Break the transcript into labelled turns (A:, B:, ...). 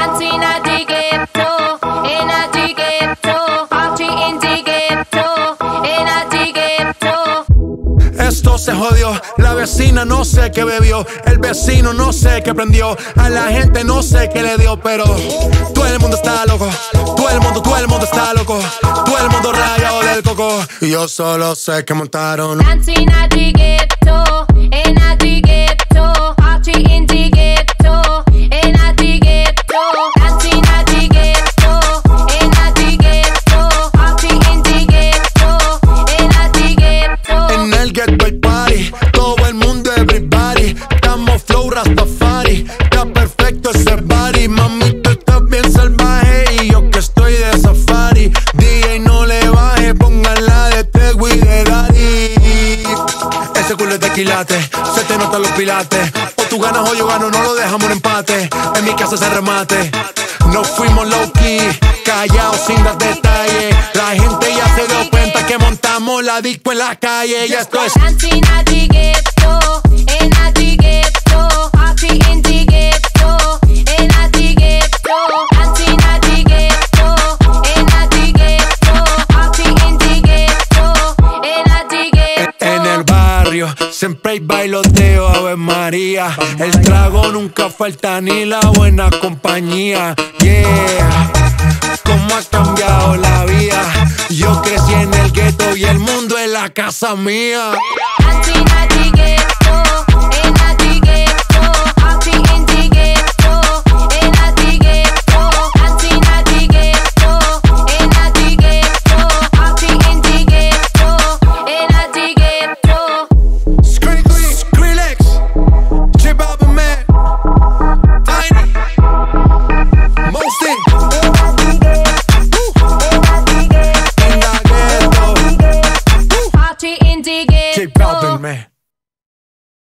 A: dancing at the ghetto, in a the ghetto, party in the ghetto, in a the ghetto.
B: Esto se jodió, la vecina no sé qué bebió, el vecino no sé qué prendió, a la gente no sé qué le dio, pero todo el mundo está loco, todo el mundo está loco, todo el mundo rayado del coco, y yo solo sé que montaron.
A: Dancing at the ghetto, in a the ghetto, party in the ghetto, in a the ghetto, dancing at the ghetto, in a the ghetto, party in the ghetto, in a the ghetto.
B: En el ghetto hay party, todo el mundo everybody, estamos flow Rastafari, está perfecto ese body, mami tú estás bien salvaje y yo que estoy de safari, DJ no le baje, póngala de Tego y de Daddy. Ese culo es de quilate, se te notan los pilates, o tú ganas o yo gano, no lo dejamos en empate, en mi casa se remate. Nos fuimos low key, callados sin dar detalles, la gente ya se dio cuenta que montamos la disco en la calle, y esto es
A: Dancing at the ghetto, in a the ghetto, party in the ghetto, in a the ghetto, dancing at the ghetto, in a the ghetto, party in the ghetto, in a the ghetto.
B: en el barrio, siempre hay bailoteo, Ave María. El trago nunca falta ni la buena compañía. Yeah, cómo ha cambiado la vida. Yo crecí en el gueto y el mundo es la casa mía.
A: Dancing at the ghetto, in a the ghetto, party in the ghetto, in a the ghetto, dancing at the ghetto, in a the ghetto, party in the ghetto, in a the ghetto.
B: Skrillex, J Balvin, man, Tiny, Mostin, in the ghetto,
A: Party in the
B: J
A: ghetto.
B: Balvin, man.